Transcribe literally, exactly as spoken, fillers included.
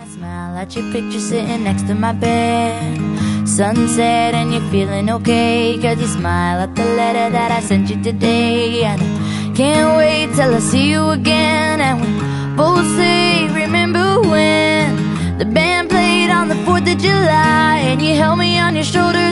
I smile at your picture sitting next to my bed. Sunset and you're feeling okay, cause you smile at the letter that I sent you today. And I can't wait till I see you again, and we both say, remember when the band played on the fourth of July, and you held me on your shoulder